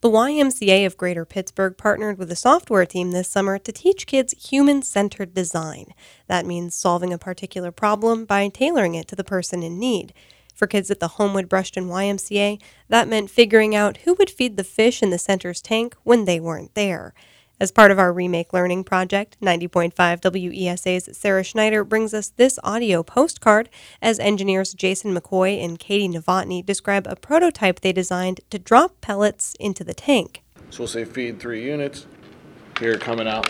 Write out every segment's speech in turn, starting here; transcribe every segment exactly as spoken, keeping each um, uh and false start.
The Y M C A of Greater Pittsburgh partnered with a software team this summer to teach kids human-centered design. That means solving a particular problem by tailoring it to the person in need. For kids at the Homewood Brushton Y M C A, that meant figuring out who would feed the fish in the center's tank when they weren't there. As part of our Remake Learning project, ninety point five W E S A's Sarah Schneider brings us this audio postcard as engineers Jason McCoy and Katie Novotny describe a prototype they designed to drop pellets into the tank. So we'll say feed three units. Here coming out.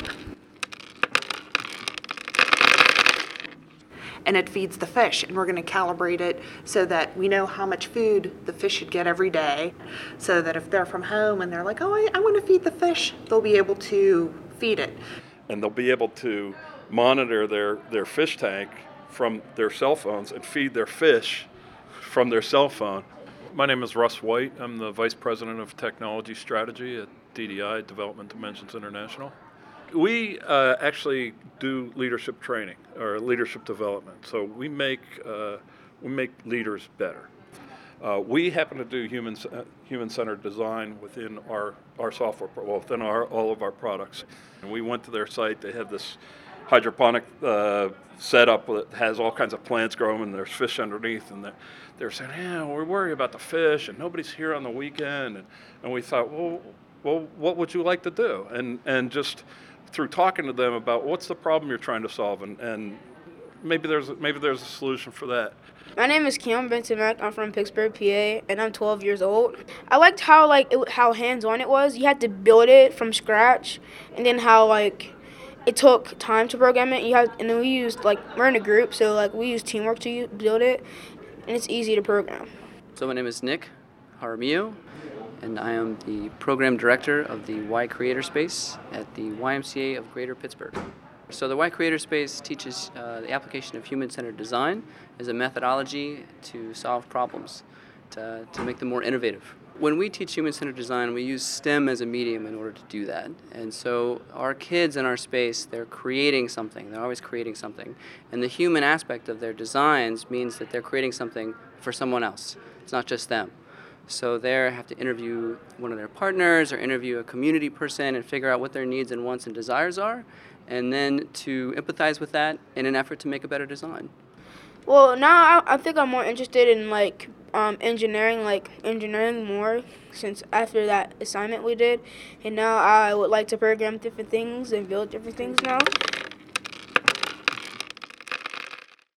And it feeds the fish, and we're going to calibrate it so that we know how much food the fish should get every day, so that if they're from home and they're like, oh, I, I want to feed the fish, they'll be able to feed it. And they'll be able to monitor their, their fish tank from their cell phones and feed their fish from their cell phone. My name is Russ White. I'm the Vice President of Technology Strategy at D D I, Development Dimensions International. We uh, actually do leadership training or leadership development. So we make uh, we make leaders better. Uh, we happen to do human uh, human-centered design within our, our software, well, within our all of our products. And we went to their site. They have this hydroponic uh, setup that has all kinds of plants growing, and there's fish underneath. And they're, they're saying, "Yeah, we're worried about the fish, and nobody's here on the weekend." And, and we thought, well, well, what would you like to do? And and just through talking to them about what's the problem you're trying to solve, and, and maybe there's maybe there's a solution for that. My name is Keon Benton-Mack. I'm from Pittsburgh, P A, and I'm twelve years old. I liked how like it, how hands-on it was. You had to build it from scratch, and then how like it took time to program it. You had, and then we used like we're in a group, so like we used teamwork to use, build it, and it's easy to program. So my name is Nick Jaramillo, and I am the program director of the Y Creator Space at the Y M C A of Greater Pittsburgh. So the Y Creator Space teaches uh, the application of human-centered design as a methodology to solve problems, to, to make them more innovative. When we teach human-centered design, we use STEM as a medium in order to do that. And so our kids in our space, they're creating something. They're always creating something. And the human aspect of their designs means that they're creating something for someone else. It's not just them. So they have to interview one of their partners or interview a community person and figure out what their needs and wants and desires are, and then to empathize with that in an effort to make a better design. Well, now I, I think I'm more interested in like um, engineering, like engineering more since after that assignment we did, and now I would like to program different things and build different things now.